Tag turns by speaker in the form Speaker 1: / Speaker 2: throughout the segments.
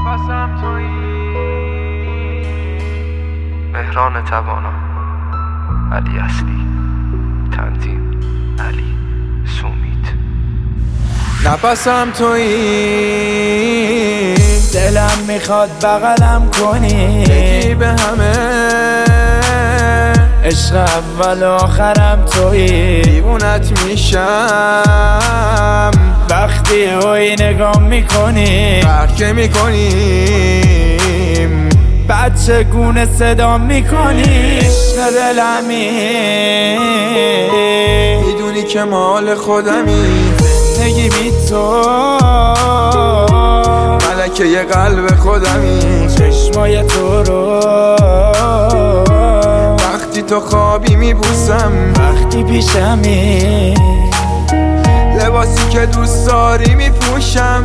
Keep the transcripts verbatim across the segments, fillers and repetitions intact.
Speaker 1: نفسم تویی. مهران توانا، علی اصلی، تنظیم علی سومیت. نفسم تویی،
Speaker 2: دلم میخواد بغلم کنی،
Speaker 1: بگی به همه
Speaker 2: عشق اول و آخرم تویی.
Speaker 1: دیوونت میشم
Speaker 2: وقتی اوی نگاه میکنی،
Speaker 1: فرق که میکنیم
Speaker 2: بعد چگونه صدا میکنی. عشق دلمی،
Speaker 1: میدونی که مال خودمی.
Speaker 2: زندگی بی تو،
Speaker 1: ملکه یه قلب خودمی.
Speaker 2: چشمای تو رو
Speaker 1: وقتی تو خوابی میبوسم،
Speaker 2: وقتی پیشمی
Speaker 1: لباسی که دوست داری میپوشم.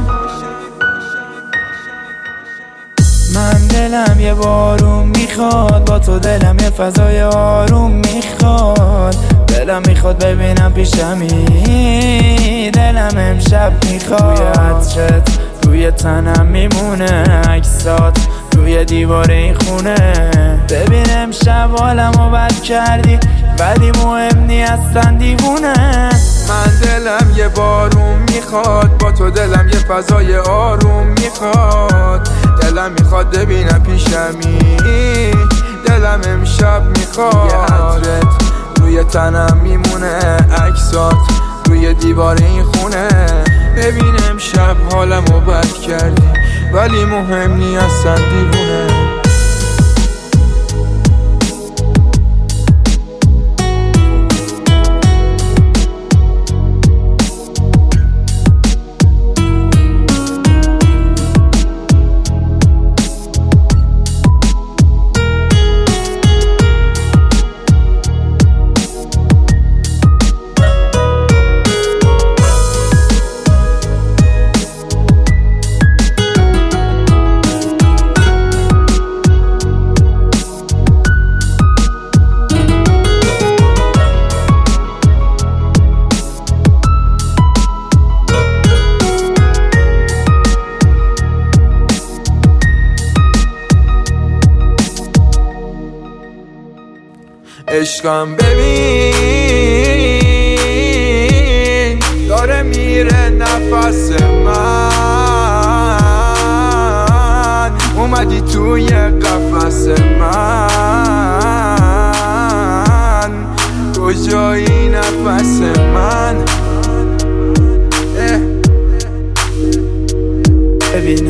Speaker 2: من دلم یه بارون میخواد، با تو دلم یه فضای آروم میخواد. دلم میخواد ببینم پیشمی، دلم امشب میخواد روی عطرت روی تنم میمونه، عکسات روی دیوار این خونه. ببین امشب حالمو بد کردی ولی مهم نی اصلا دیوونه.
Speaker 1: من دلم یه بارون میخواد، با تو دلم یه فضای آروم میخواد. دلم میخواد ببینم پیشمی، دلم امشب میخواد یه عطرت روی تنم میمونه، عکسات روی دیوار این خونه. ببین امشب حالمو بد کردی ولی مهم نی اصلا دیوونه. عشقم ببین داره میره نفس من، اومدی توی قفس من. کجایی نفس من؟ اه.
Speaker 2: ببین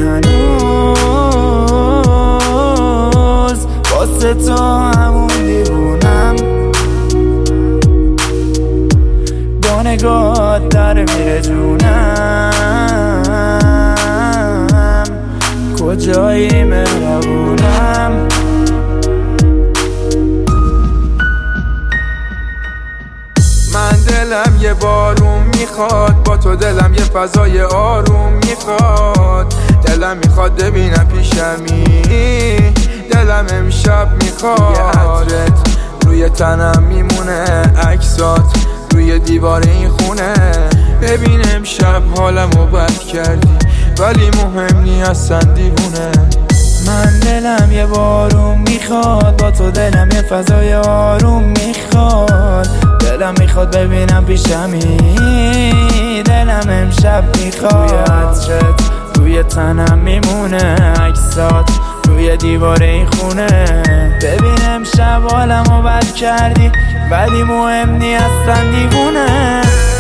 Speaker 2: هنوز واسه تو همون دیوونم، با نگاهت در میره جونم. کجایی مهربونم؟
Speaker 1: من دلم یه بارون میخواد، با تو دلم یه فضای آروم میخواد. دلم میخواد ببینم پیشمی، دلم امشب میخواد یه عطرت روی تنم میمونه، عکسات روی دیوار این خونه. ببین امشب حالمو بد کردی ولی مهم نی اصلا دیوونه.
Speaker 2: من دلم یه بارون میخواد، با تو دلم یه فضای آروم میخواد. دلم میخواد ببینم پیشمی، دلم امشب میخواد روی عطرت روی تنم میمونه، عکسات روی دیوار این خونه. ببین امشب حالمو بد کردی ولی مهم نی اصلا دیوونه.